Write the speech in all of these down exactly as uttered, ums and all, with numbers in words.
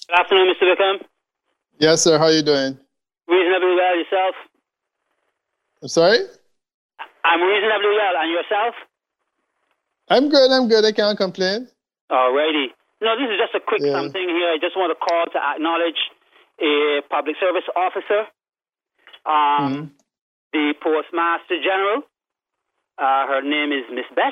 Good afternoon, Mister Wickham. Yes, sir. How are you doing? Reasonably well, yourself? I'm sorry? I'm reasonably well, and yourself? I'm good, I'm good. I can't complain. Alrighty. No, this is just a quick Yeah. something here. I just want to call to acknowledge a public service officer, um, Mm-hmm. the Postmaster General. Uh, her name is Miss Bess.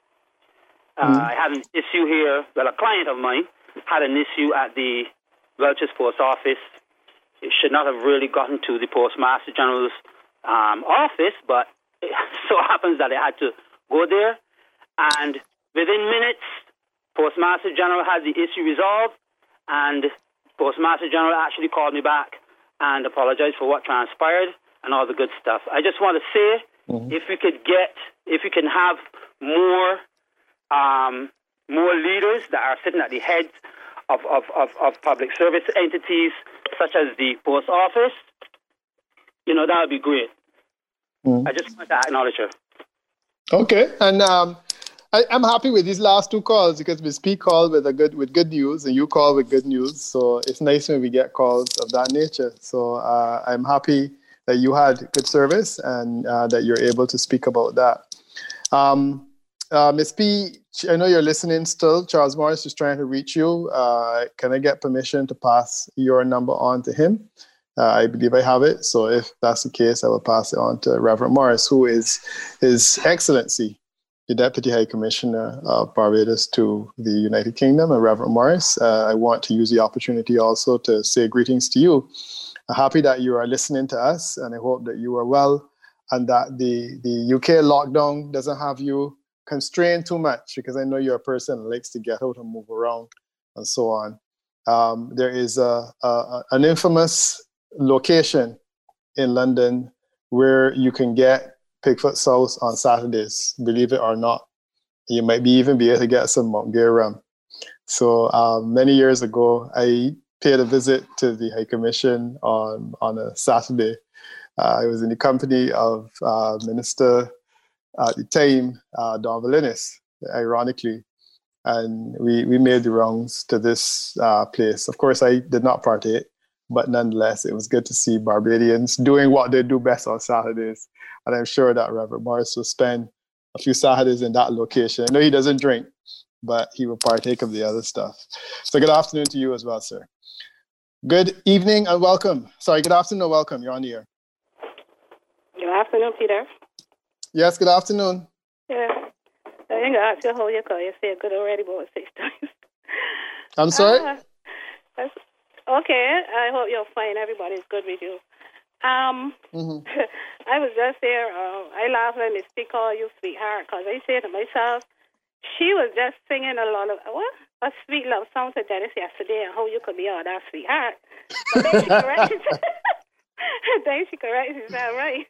Uh, Mm-hmm. I had an issue here, well, a client of mine had an issue at the Welch's Post Office. It should not have really gotten to the Postmaster General's um, office, but it so happens that I had to go there. And within minutes, Postmaster General had the issue resolved, and Postmaster General actually called me back and apologized for what transpired and all the good stuff. I just want to say, Mm-hmm. if we could get, if we can have more, um, more leaders that are sitting at the heads of, of, of, of public service entities, such as the post office, you know, that would be great. Mm-hmm. I just want to acknowledge her. Okay, and um, I, I'm happy with these last two calls because we speak call with a good with good news, and you call with good news. So it's nice when we get calls of that nature. So uh, I'm happy that you had good service and uh, that you're able to speak about that. Um, uh, Miss P, I know you're listening still. Charles Morris is trying to reach you. Uh, can I get permission to pass your number on to him? Uh, I believe I have it. So if that's the case, I will pass it on to Reverend Morris, who is His Excellency, the Deputy High Commissioner of Barbados to the United Kingdom. And Reverend Morris, uh, I want to use the opportunity also to say greetings to you. I'm happy that you are listening to us, and I hope that you are well and that the, the U K lockdown doesn't have you constrained too much, because I know you're a person who likes to get out and move around and so on. Um, there is a, a, an infamous location in London where you can get Pigfoot sauce on Saturdays, believe it or not. You might be even be able to get some Mount Gay rum. So um, many years ago, I paid a visit to the High Commission on, on a Saturday. Uh, I was in the company of uh, Minister at the time, uh, Don Valinis, ironically. And we, we made the rounds to this uh, place. Of course, I did not partake, but nonetheless, it was good to see Barbadians doing what they do best on Saturdays. And I'm sure that Reverend Morris will spend a few Saturdays in that location. I know he doesn't drink, but he will partake of the other stuff. So good afternoon to you as well, sir. Good evening and welcome. Sorry, good afternoon and welcome. You're on the air. Good afternoon, Peter. Yes, good afternoon. Yeah. I think I asked you how you call. You said good already, but six times. I'm sorry? Uh, that's, okay, I hope you're fine. Everybody's good with you. Um, Mm-hmm. I was just there. Uh, I laughed when they speak all you sweetheart, because I said to myself, she was just singing a lot of, what? A sweet love song to Dennis yesterday, and how you could be all that sweetheart. But then she corrected Then she corrected she said, right.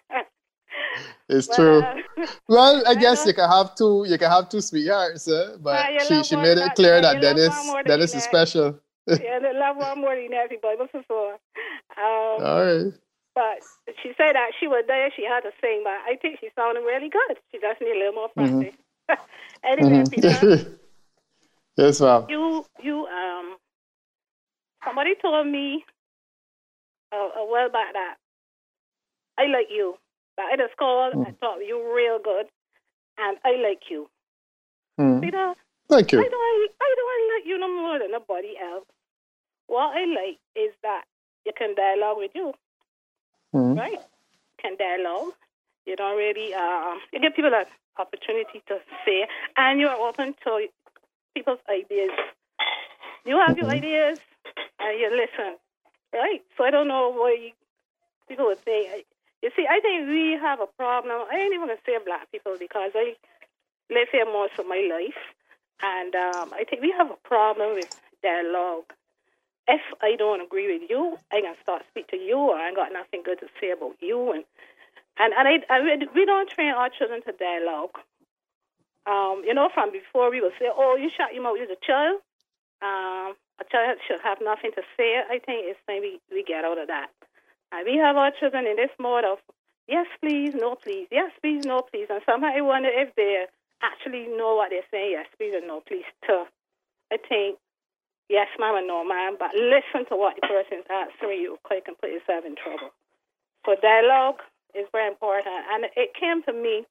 It's but, true. Uh, well, I, I guess know. you can have two. You can have two sweethearts, eh? But Ah, you she, love she one made it that- clear yeah, that you love Dennis one more than Dennis you is know. special. Yeah, they love one more than everybody before. Um, All right. But she said that she was there, she had to sing, but I think she sounded really good. She just need a little more practice. Mm-hmm. Anyway, Mm-hmm. Peter, Yes, ma'am. you, you, um, somebody told me a, a while back that I like you. But I just called Mm. and thought you real good, and I like you. Mm. Peter, Thank you. I don't, I don't like you no more than nobody else. What I like is that you can dialogue with you, Mm. right? You can dialogue. You don't really, uh, you give people an opportunity to say, and you are open to people's ideas. You have Mm-hmm. your ideas, and you listen, right? So I don't know why you, people would say. You see, I think we have a problem. I ain't even going to say black people because I live here most of my life, and um, I think we have a problem with dialogue. If I don't agree with you, I can start speak to you, or I ain't got nothing good to say about you, and and and I, I we don't train our children to dialogue. Um, you know, from before we would say, "Oh, you shut your mouth, you're a child." Um, a child should have nothing to say. I think it's time we, we get out of that. And we have our children in this mode of yes, please, no, please, yes, please, no, please. And somehow I wonder if they actually know what they're saying, yes, please, and no, please, too. I think yes, ma'am, and no, ma'am, but listen to what the person's answering you, because you can put yourself in trouble. So dialogue is very important. And it came to me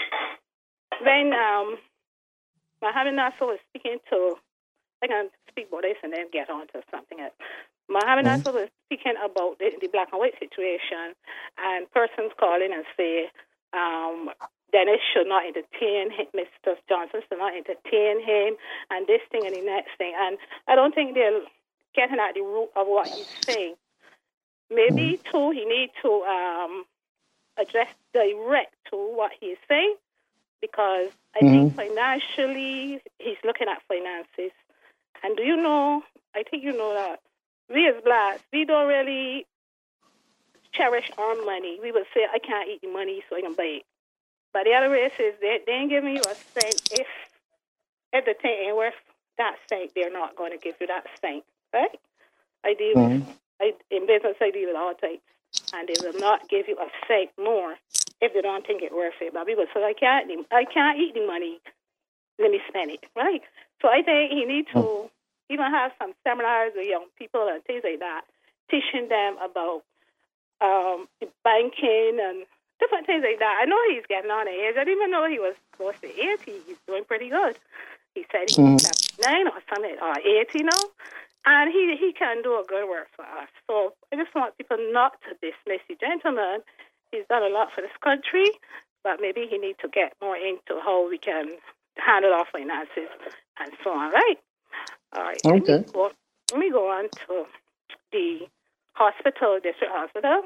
when um, Mohammed Nasser was speaking to, I can speak about this and then get on to something else. Mohammed mm-hmm. Nasser was speaking about the, the black and white situation, and persons calling and say, um, Dennis should not entertain him, Mister Johnson should not entertain him, and this thing and the next thing. And I don't think they're getting at the root of what he's saying. Maybe, too, he needs to um, address direct to what he's saying, because I mm-hmm. think financially, he's looking at finances. And do you know, I think you know that we as blacks, we don't really cherish our money. We would say, I can't eat the money, so I can buy it. But the other races, they, they ain't giving you a cent. If, if the thing ain't worth that cent, they're not going to give you that cent, right? I deal mm-hmm. with, I, in business, I deal with all types, and they will not give you a cent more if they don't think it's worth it. But people say, I can't, I can't eat the money, let me spend it, right? So I think he needs to even have some seminars with young people and things like that, teaching them about um, banking and different things like that. I know he's getting on in age. I didn't even know he was close to eighty. He's doing pretty good. He said he's mm-hmm. seventy-nine or something, or eighty now. And he, he can do a good work for us. So I just want people not to dismiss the gentleman. He's done a lot for this country, but maybe he needs to get more into how we can handle our finances and so on, right? All right. Okay. Let me go, let me go on to the hospital, district hospital.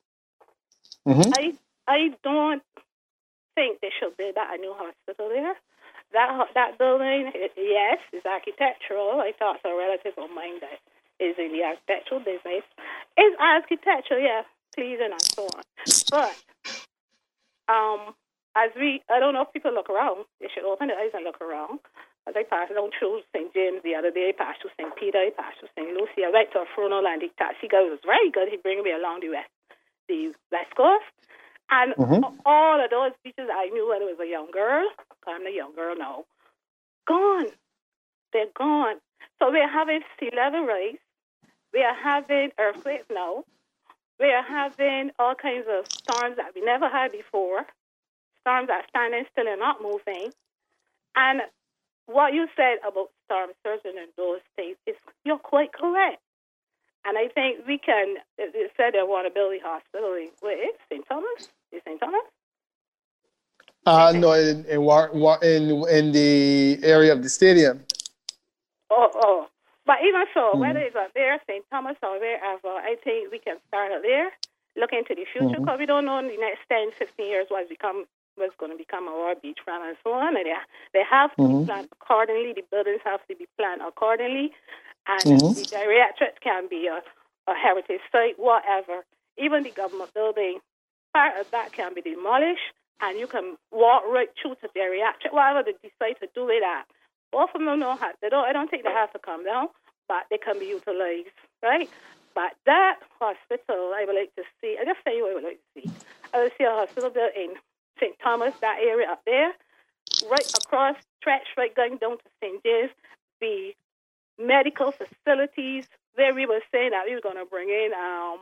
Mm-hmm. I I don't think they should build that a new hospital there. That that building, it, yes, is architectural. I thought a relative of mine that is in the architectural business. It's architectural, yeah, pleasing and so on. But um, as we, I don't know if people look around. They should open their eyes and look around. As I passed down through Saint James the other day, I passed through Saint Peter, I passed through Saint Lucy. I went to a funeral and the taxi guy was very good. He bring me along the west, the west coast. And mm-hmm. all of those beaches I knew when I was a young girl, I'm a young girl now, gone. They're gone. So we're having sea level rise. We are having earthquakes now. We are having all kinds of storms that we never had before. Storms that are standing still and not moving. And what you said about storm surging and those things, is you're quite correct. And I think we can, they said they want to build a hospital in, where is Saint Thomas? Is Saint Thomas? Uh, no, in in, in in the area of the stadium. Oh, oh. But even so, mm-hmm. whether it's up there, Saint Thomas or wherever, I think we can start out there, look into the future, because mm-hmm. we don't know in the next ten, fifteen years what's become what's going to become our beachfront and so on. And they, they have to mm-hmm. be planned accordingly. The buildings have to be planned accordingly. And mm-hmm. the geriatrics can be a, a heritage site, whatever. Even the government building, part of that can be demolished, and you can walk right through to geriatric, whatever they decide to do with that. Both of them don't have, they don't, I don't think they have to come down, but they can be utilized, right? But that hospital, I would like to see, I just tell you what I would like to see. I would see a hospital built in Saint Thomas, that area up there, right across, stretch right going down to Saint James, the medical facilities where we were saying that we were going to bring in um,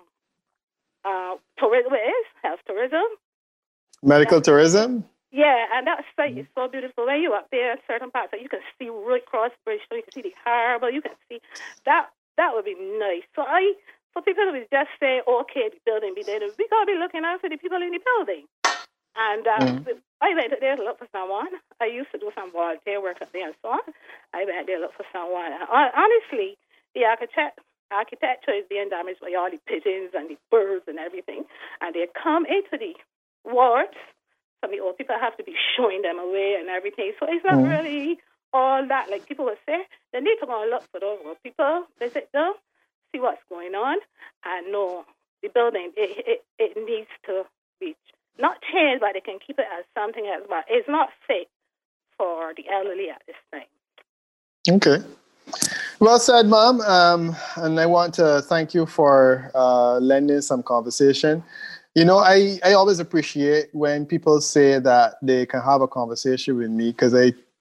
uh, tourism, what is health tourism? Medical that, tourism? Yeah, and that site is so beautiful. When you're up there, certain parts, you can see right across the bridge, so you can see the harbor, you can see, that that would be nice. So I, for people to just say, okay, the building be there, we got to be looking out for the people in the building. And um, mm. I went there to look for someone. I used to do some volunteer work up there and so on. I went there to look for someone. And honestly, the architect, architecture is being damaged by all the pigeons and the birds and everything. And they come into the wards. Some of the old people have to be showing them away and everything. So it's not mm. really all that, like people would say. They need to go and look for those old people, visit them, see what's going on. And no, the building, it, it, it needs to be not changed, but they can keep it as something else. But it's not fit for the elderly at this time. Okay. Well said, Mom. Um, and I want to thank you for uh, lending some conversation. You know, I, I always appreciate when people say that they can have a conversation with me, because I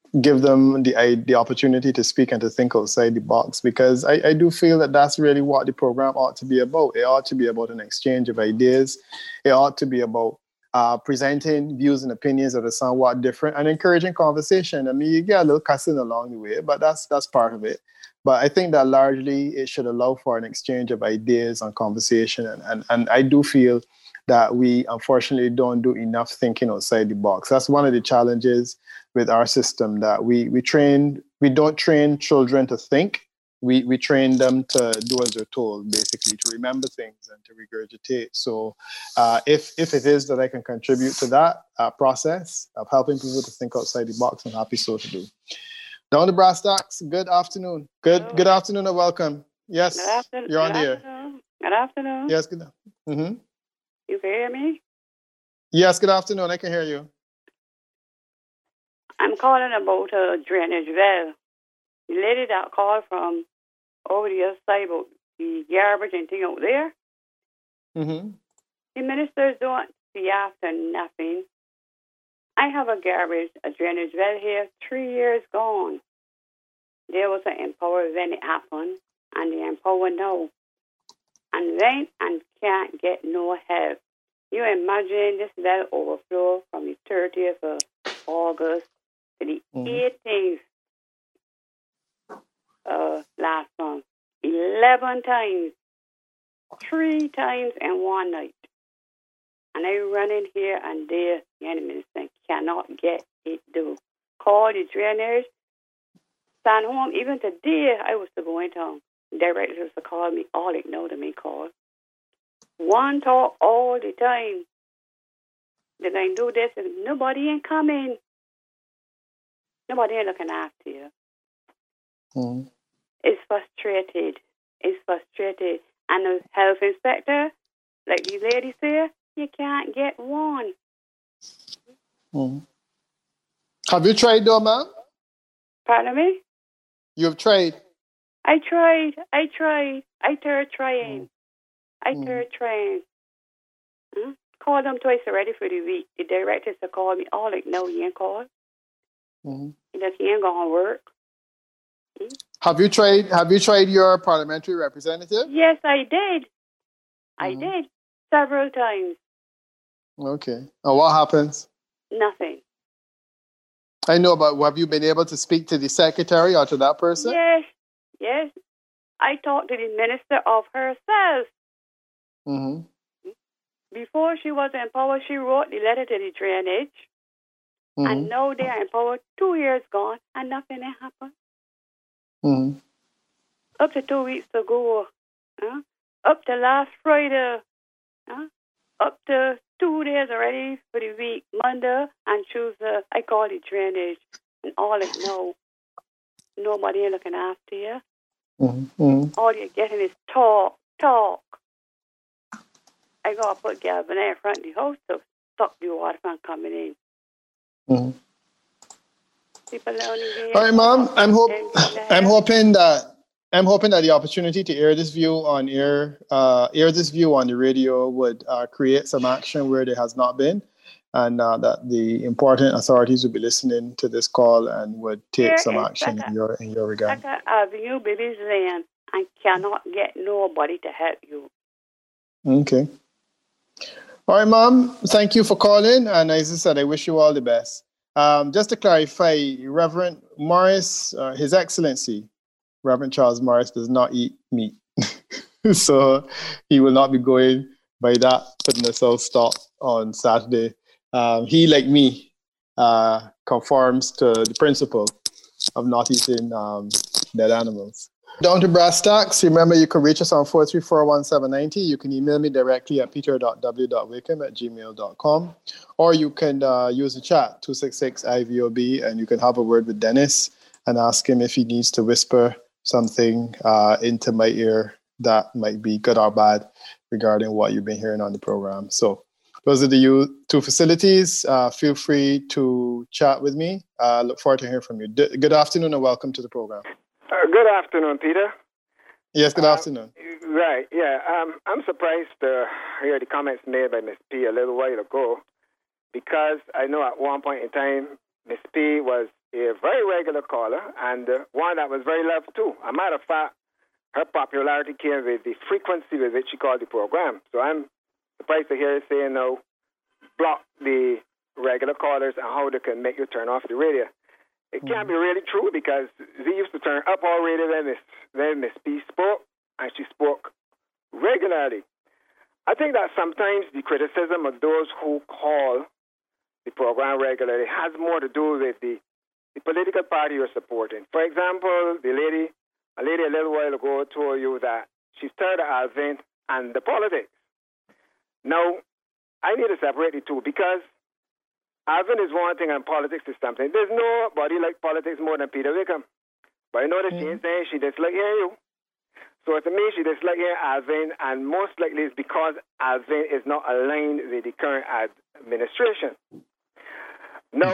give them the I, the opportunity to speak and to think outside the box, because I, I do feel that that's really what the program ought to be about. It ought to be about an exchange of ideas. It ought to be about uh, presenting views and opinions that are somewhat different and encouraging conversation. I mean, you get a little cussing along the way, but that's that's part of it. But I think that largely it should allow for an exchange of ideas and conversation. And, and, and I do feel that we unfortunately don't do enough thinking outside the box. That's one of the challenges with our system, that we we train we don't train children to think. We we train them to do as they're told, basically, to remember things and to regurgitate. So uh, if if it is that I can contribute to that uh, process of helping people to think outside the box, I'm happy so to do. Down to brass tacks. Good afternoon. Good Hello. good afternoon and welcome. Yes, Good afternoon. you're on Good the air. afternoon. Good afternoon. Yes, good. Mm-hmm. You can hear me? Yes, good afternoon. I can hear you. I'm calling about a drainage well. The lady that called from over the other side about the garbage and thing out there, Mm-hmm. the ministers don't see after nothing. I have a garbage, a drainage well here, three years gone. There was an empower when it happened, and the empower now. And then and can't get no help. You imagine this well overflow from the thirtieth of August to the Mhm. eighteenth uh, last month. Eleven times. Three times in one night. And I run in here and there, the enemy cannot get it done. Call the drainage. Stand home. Even today, I was to go in town. Directors was to call me. All ignored me call. One talk all the time. They're going to do this, and nobody ain't coming. Nobody ain't looking after you. Mm-hmm. It's frustrated. It's frustrated. And the health inspector, like the lady said, you can't get one. Mm-hmm. Have you tried though, ma'am? Pardon me? You've tried. I tried. I tried. I tried trying. Mm. I Mm. tried trying. Hmm? Called them twice already for the week. The directors to call me. All like, no, you ain't called. Mm-hmm. He just he ain't gonna work. Hmm? Have you tried? Have you tried your parliamentary representative? Yes, I did. I Mhm. did several times. Okay. And what happens? Nothing. I know, but have you been able to speak to the secretary or to that person? Yes, yes. I talked to the minister of herself. Mm-hmm. Before she was empowered, she wrote the letter to the drainage. Mm-hmm. And now they are empowered. Two years gone and nothing has happened. Mm-hmm. Up to two weeks ago. Huh? Up to last Friday. Huh? Up to two days already for the week. Monday and Tuesday, I call the drainage. And all it know, nobody ain't looking after you. Mm-hmm. All you're getting is talk, talk. I got to put Galvin in front of the house to stop the water from coming in. Mm-hmm. People only here. All right, Mom. I'm hope They're gonna I'm help. hoping that I'm hoping that the opportunity to air this view on air, uh, air this view on the radio would uh, create some action where there has not been, and uh, that the important authorities would be listening to this call and would take Here some is action Becca, in your in your regard. Becca Avenue, Baby's Lane, and cannot get nobody to help you. Okay. All right, Mom. Thank you for calling, and as I said, I wish you all the best. Um, just to clarify, Reverend Morris, uh, His Excellency, Reverend Charles Morris, does not eat meat. So he will not be going by that, putting us all stop on Saturday. Um, he, like me, uh, conforms to the principle of not eating um, dead animals. Down to brass tacks. Remember, you can reach us on four three four, one seven nine zero. You can email me directly at peter dot w dot wickham at gmail dot com. Or you can uh, use the chat, two six six I V O B, and you can have a word with Dennis and ask him if he needs to whisper something uh, into my ear that might be good or bad regarding what you've been hearing on the program. So those are the u- two facilities. Uh, feel free to chat with me. I uh, look forward to hearing from you. D- good afternoon and welcome to the program. Uh, good afternoon, Peter. Yes, good Uh, afternoon. Right, yeah. Um, I'm surprised to hear the comments made by Miss P a little while ago, because I know at one point in time, Miss P was a very regular caller and uh, one that was very loved too. A matter of fact, her popularity came with the frequency with which she called the program. So I'm surprised to hear her saying, no, block the regular callers and how they can make you turn off the radio. It can't be really true because they used to turn up our radio when Miss, when Miss P spoke, and she spoke regularly. I think that sometimes the criticism of those who call the program regularly has more to do with the, the political party you're supporting. For example, the lady, a lady a little while ago told you that she's tired of Alvin and the politics. Now, I need to separate the two because Alvin is one thing and politics is something. There's nobody like politics more than Peter Wickham. But I know that mm-hmm. she ain't saying she dislike hearing you. So to me, she dislike hearing Alvin, and most likely it's because Alvin is not aligned with the current administration. Now,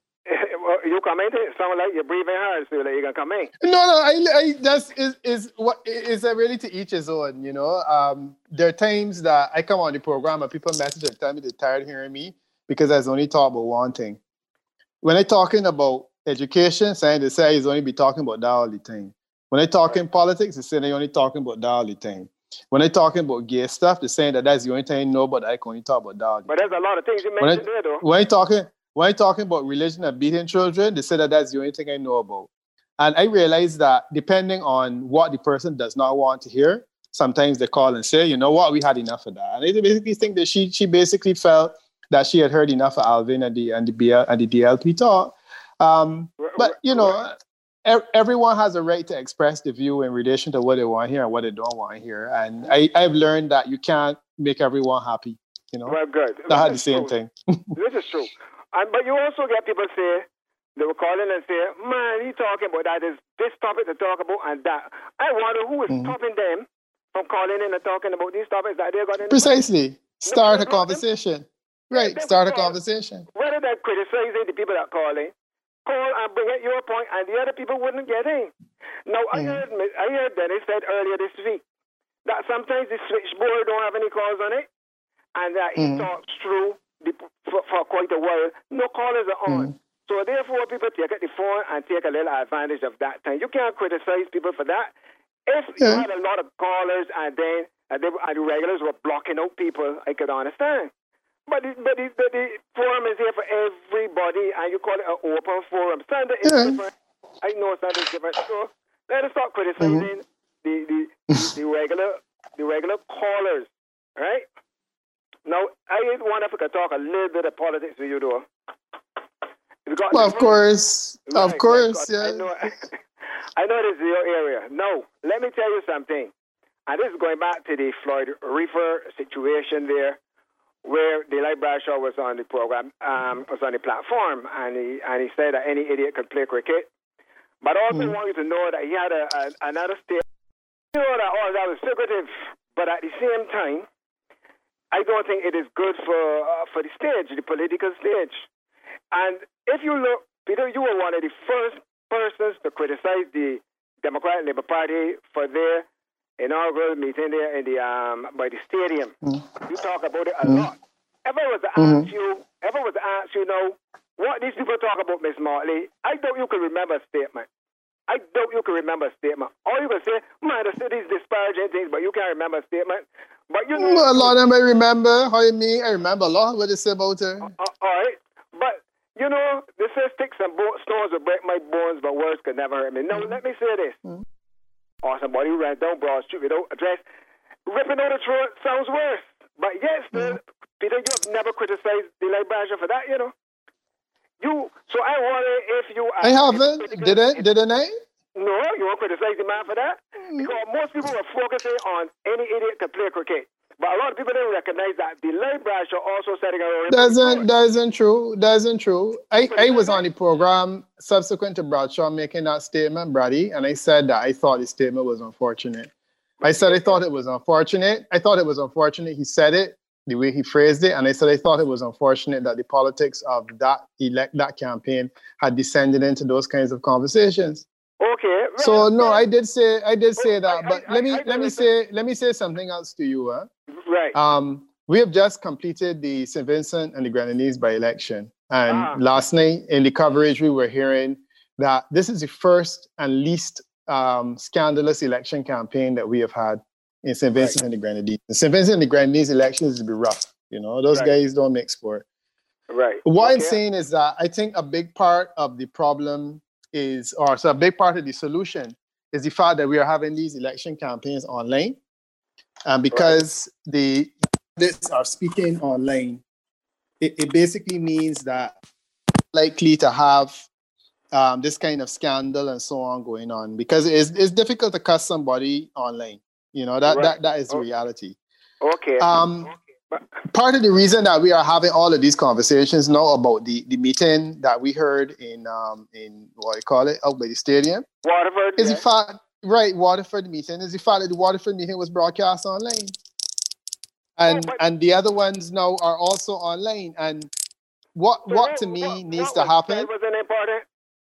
you commented, it sounds like you're breathing hard, so like you're going to come in. No, no, I, I, that's, is, is, what, is that really to each his own, you know? Um, there are times that I come on the program and people message and tell me they're tired of hearing me, because I was only talking about one thing. When I talking about education, saying they say he's only be talking about that all the time. When I talking politics, they say they only talking about that all the time. When I talking about gay stuff, they're saying that that's the only thing I know, but I can only talk about that all the But time. there's a lot of things you mentioned there, though. When I talking, when I talking about religion and beating children, they say that that's the only thing I know about. And I realize that depending on what the person does not want to hear, sometimes they call and say, you know what, we had enough of that. And I basically think that she she basically felt that she had heard enough of Alvin and the and the B L and the D L P talk. Um, but you know, er, everyone has a right to express the view in relation to what they want to hear and what they don't want to hear. And I, I've learned that you can't make everyone happy. You know, well, good. That had the same true. thing. This is true. And, but you also get people say, they were calling and say, man, he talking about that. There's this topic to talk about and that. I wonder who is mm-hmm. stopping them from calling in and talking about these topics that they got in. Precisely. Start a conversation. Them. Right, yeah, start a call, conversation. Whether they're criticizing the people that are calling, call and bring out your point, and the other people wouldn't get in. Now, mm-hmm. I heard I heard Dennis said earlier this week that sometimes the switchboard don't have any calls on it, and that he mm-hmm. talks through the, for, for quite a while. No callers are on. Mm-hmm. So therefore, people take out the phone and take a little advantage of that time. You can't criticize people for that. If yeah. you had a lot of callers and then and, they, and the regulars were blocking out people, I could understand. But the, but, the, but the forum is here for everybody, and you call it an open forum. Standard is yeah. different. I know standard is different. So let us stop criticizing mm-hmm. the, the, the, the regular the regular callers, right? Now, I wonder if we could talk a little bit of politics with you, though. Well, of course, right, of course, yeah. I know, I know this is your area. No, let me tell you something. And this is going back to the Floyd Reefer situation there, where Daylight Bradshaw was on the program, um, was on the platform, and he and he said that any idiot could play cricket. But I also mm. want you to know that he had a, a, another statement. You know that all that was figurative, but at the same time, I don't think it is good for uh, for the stage, the political stage. And if you look, Peter, you were one of the first persons to criticize the Democratic Labour Party for their inaugural meeting there in the um by the stadium. Mm. You talk about it a mm. lot. If I was to ask mm-hmm. you, if I was to ask you now, what these people talk about, Miss Motley, I doubt you can remember a statement. I doubt you can remember a statement. Or you can say, man, the city's disparaging things, but you can't remember a statement. But you know, well, a lot of them I remember. How you mean? I remember a lot of what they say about her. Uh, uh, all right, but you know, they say sticks and bo- stones will break my bones, but words could never hurt me. Now, mm-hmm. let me say this. Mm-hmm. Or somebody who ran down Broad Street without address, ripping out the throat sounds worse. But yes, mm-hmm. Peter, you have never criticized Daylight Bradshaw for that, you know. You, so I wonder if you are... I haven't. Did I? Didn't I? No, you won't criticize the man for that. Mm-hmm. Because most people are focusing on any idiot can play cricket. But a lot of people don't recognize that Daylight Bradshaw also setting a... Doesn't, doesn't true. Doesn't true. I, I was on the program subsequent to Bradshaw making that statement, Brady, and I said that I thought his statement was unfortunate. I said I thought it was unfortunate. I thought it was unfortunate he said it, the way he phrased it, and I said I thought it was unfortunate that the politics of that elect that campaign had descended into those kinds of conversations. Okay. So no, I did say I did say that, but let me let me say let me say something else to you. Huh? Right. Um, we have just completed the Saint Vincent and the Grenadines by election, and ah. last night in the coverage we were hearing that this is the first and least um, scandalous election campaign that we have had in Saint Vincent right. and the Grenadines. The Saint Vincent and the Grenadines elections will be rough. You know, those right. guys don't make sport. Right. What okay. I'm saying is that I think a big part of the problem is, or so a big part of the solution is the fact that we are having these election campaigns online. And because right. the candidates are speaking online, it, it basically means that likely to have um, this kind of scandal and so on going on, because it's, it's difficult to cuss somebody online. You know, that, right. that, that is the okay. reality. Okay. Um, okay. Part of the reason that we are having all of these conversations now about the, the meeting that we heard in, um, in what you call it, out by the stadium, Waterford, is yeah. the fact, right, Waterford meeting, is the fact that the Waterford meeting was broadcast online. And, oh, and the other ones now are also online. And what, so what to me what, needs what to happen... What was important?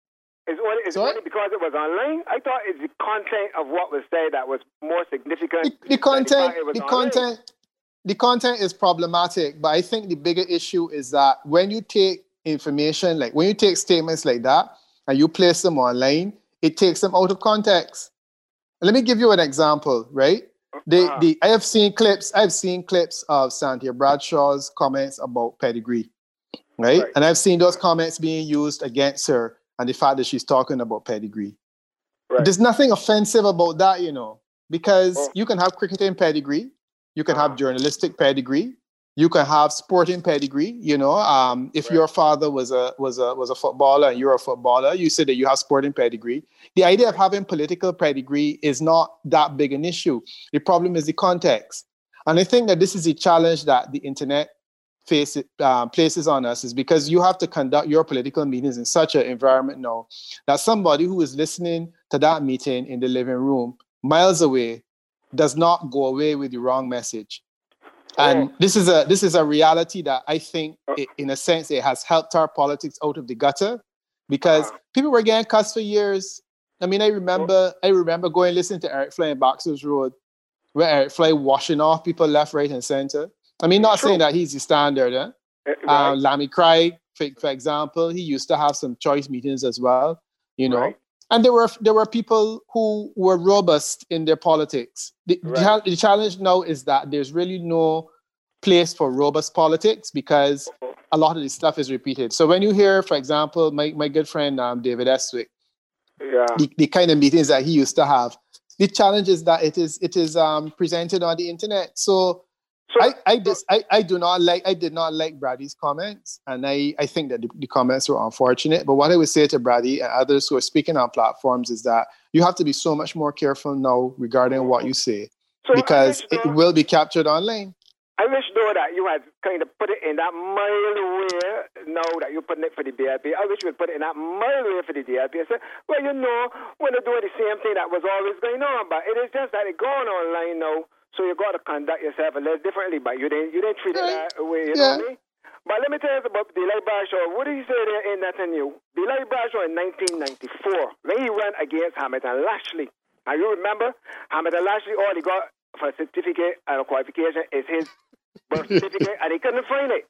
Is it only because it was online? I thought it's the content of what was said that was more significant. The, the content, the, the content, the content is problematic, but I think the bigger issue is that when you take information, like when you take statements like that and you place them online, it takes them out of context. Let me give you an example, right? The, uh-huh. the, I have seen clips, I've seen clips of Cynthia Bradshaw's comments about pedigree, right? right? And I've seen those comments being used against her and the fact that she's talking about pedigree. Right. There's nothing offensive about that, you know, because oh. you can have cricketing pedigree, you can uh-huh. have journalistic pedigree, you can have sporting pedigree. You know, um, if right. your father was a was a was a footballer and you're a footballer, you say that you have sporting pedigree. The idea of having political pedigree is not that big an issue. The problem is the context, and I think that this is a challenge that the internet face um, places on us, is because you have to conduct your political meetings in such an environment now that somebody who is listening to that meeting in the living room miles away does not go away with the wrong message. And oh. this is a this is a reality that I think, it, in a sense, it has helped our politics out of the gutter, because uh. people were getting cussed for years. I mean, I remember oh. I remember going and listening to Eric Fly in Boxers Road, where Eric Fly washing off people left, right, and center. I mean, not True. saying that he's the standard. Eh? Right. Um, Lammy Craig, for, for example, he used to have some choice meetings as well, you know. Right. And there were there were people who were robust in their politics. The, right. the challenge now is that there's really no place for robust politics, because a lot of this stuff is repeated. So when you hear, for example, my, my good friend um, David Estwick, yeah. the, the kind of meetings that he used to have, the challenge is that it is it is um, presented on the internet. So So, I I, dis, I I do not like I did not like Brady's comments, and I, I think that the, the comments were unfortunate. But what I would say to Brady and others who are speaking on platforms is that you have to be so much more careful now regarding what you say, so because it though, will be captured online. I wish though that you had kind of put it in that mild way. Now that you're putting it for the D L P, I wish you would put it in that mild way for the D L P. I said, well, you know, when they're doing the same thing that was always going on, but it is just that it's going online now. So you got to conduct yourself a little differently, but you didn't you didn't treat it that way, you yeah. know what I mean? But let me tell you about Delay Bradshaw. What did he say there in that new? Delay Bradshaw in nineteen ninety-four, when he ran against Hamilton Lashley. And you remember, Hamilton Lashley, all he got for a certificate and a qualification is his birth certificate, and he couldn't find it.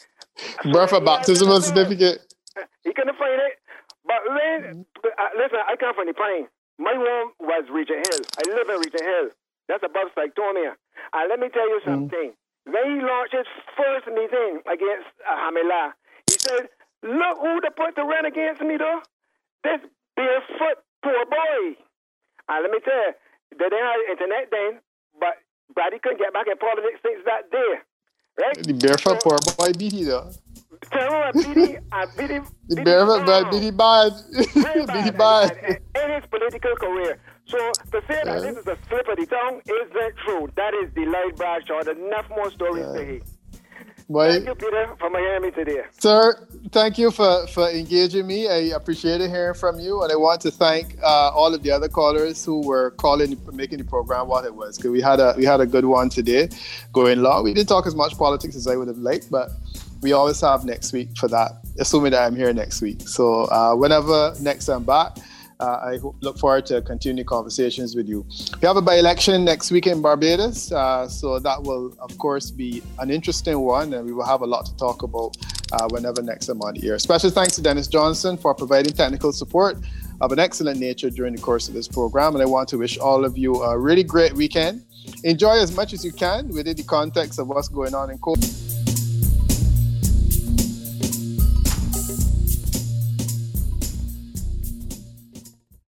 So birth of baptismal certificate. He couldn't find it. But when, uh, listen, I come from the plain. My home was Regent Hill. I live in Regent Hill. That's above Sanctonia. And let me tell you something. Mm. When he launched his first meeting against uh, Hamila, he said, look who they put to run against me, though. This barefoot poor boy. And let me tell you, they didn't have internet then, but Brady couldn't get back in politics since that day. Right? The barefoot so, poor boy beat he, though. Tell him I beat him. I beat him. The barefoot boy beat him bad. Beat him bad. In his political career. So to say that yeah. this is a slip of the tongue isn't true. That is Delight Bradshaw. There's enough more stories yeah. to hear. Boy, thank you, Peter, for hearing me today. Sir, thank you for, for engaging me. I appreciate it hearing from you. And I want to thank uh, all of the other callers who were calling, making the program what it was. Because we had a we had a good one today going long. We didn't talk as much politics as I would have liked, but we always have next week for that, assuming that I'm here next week. So uh, whenever next I'm back, Uh, I hope, look forward to continue conversations with you. We have a by-election next week in Barbados, uh, so that will, of course, be an interesting one, and we will have a lot to talk about uh, whenever next I'm on the air. Special thanks to Dennis Johnson for providing technical support of an excellent nature during the course of this program. And I want to wish all of you a really great weekend. Enjoy as much as you can within the context of what's going on in COVID.